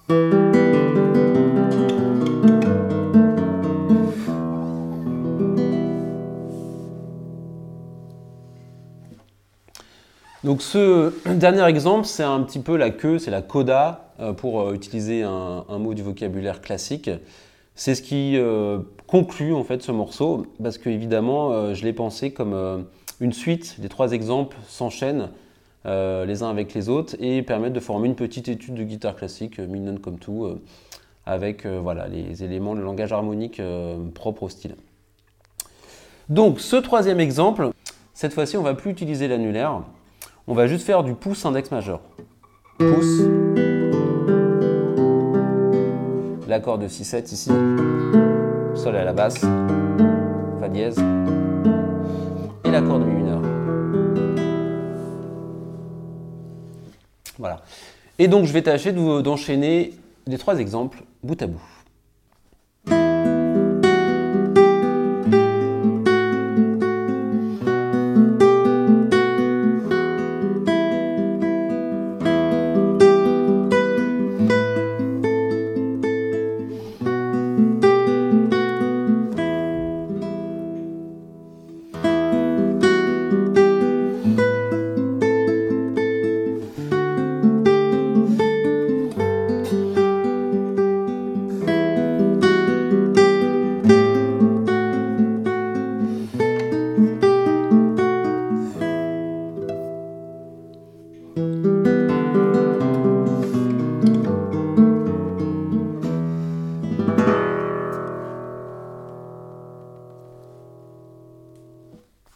Donc ce dernier exemple, c'est un petit peu la queue, c'est la coda pour utiliser un mot du vocabulaire classique. C'est ce qui conclut en fait ce morceau, parce que évidemment, je l'ai pensé comme une suite. Les 3 exemples s'enchaînent les uns avec les autres et permettent de former une petite étude de guitare classique, mignonne comme tout, avec voilà, les éléments, le langage harmonique propre au style. Donc ce 3e exemple, cette fois-ci, on ne va plus utiliser l'annulaire. On va juste faire du pouce index majeur. Pouce, l'accord de 6-7 ici, sol à la basse, fa dièse, et l'accord de mi mineur. Voilà. Et donc je vais tâcher d'enchaîner les 3 exemples bout à bout.